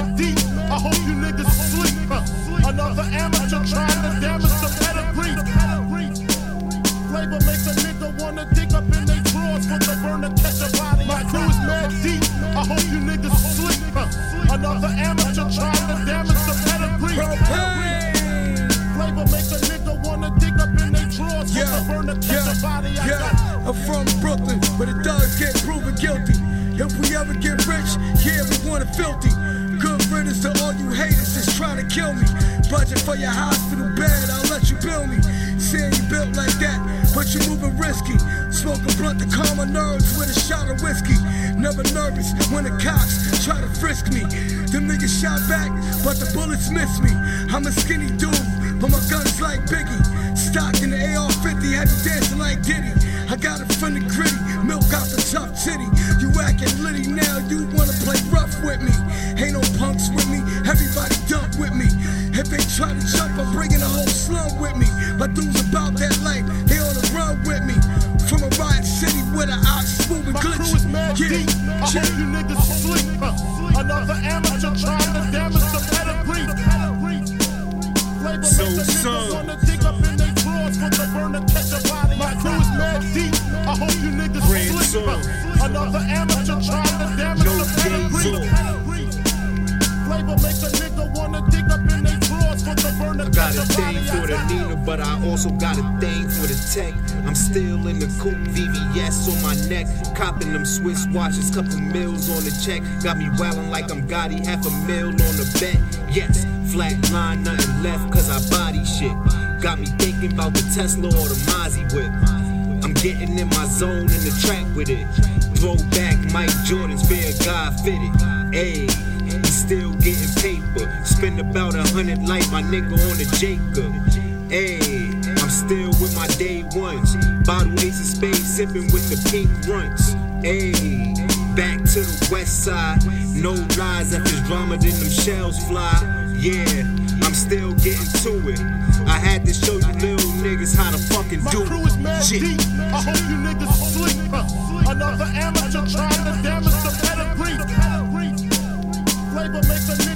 mad deep. I hope you niggas sleep. Another amateur trying to damage the pedigree. Flavor makes a nigga wanna dig up in their drawers for the burner, catch a body. My crew is mad deep. I hope you niggas sleep. Another amateur trying to damage the pedigree. Flavor makes a nigga wanna dig up in their drawers for the burner, catch a body. I'm from Brooklyn, where the thugs get proven guilty. If we ever get rich, yeah, we want it filthy. Good riddance to all you haters that's trying to kill me. Budget for your hospital bed, I'll let you bill me. Saying you built like that, but you moving risky. Smoke a blunt to calm my nerves with a shot of whiskey. Never nervous when the cops try to frisk me. Them niggas shot back, but the bullets miss me. I'm a skinny dude, but my gun's like Biggie. Stock in the AR-50, had you dancing like Diddy. I got it from the gritty, milk out the tough titty. You acting litty now, you wanna play rough with me. Ain't no punks with me, everybody dump with me. If they try to jump, I'm bringing the whole slum with me. My dudes about that life, they on the run with me. From a riot city with an ox moving glitch. My crew is mad deep, I hope you niggas sleep. Another amateur trying to damage the pedigree. Flavor makes a nigga wanna dig up in their drawers for the burner, catch a body. My crew is mad deep, I hope you niggas sleep. Another amateur trying to damage the pedigree. Flavor makes a nigga wanna dig up in their drawers for the burner, Got catch a a thing body. for the Nina, but I also got a thing for the tech. I'm still in the coupe, VVS on my neck. Copping them Swiss watches, couple mils on the check. Got me wildin' like I'm Gotti, $500,000 on the bet. Yes, flat line, nothing left, cause I body shit. Got me thinking about the Tesla or the Mozzie whip. I'm getting in my zone in the track with it. Throwback Mike Jordan's fair guy fitted. Ayy. We still getting paper. Spend about 100 like my nigga on the Jacob. Ayy, I'm still with my day ones. Bottle ace of spades, sipping with the pink runts. Ayy, back to the west side. No lies, if it's drama, then them shells fly. Yeah, I'm still getting to it. I had to show you little niggas how to fucking do it. My crew is mad deep, I hope you niggas sleep. Another amateur trying to damage the pedigree. Flavor makes a nigga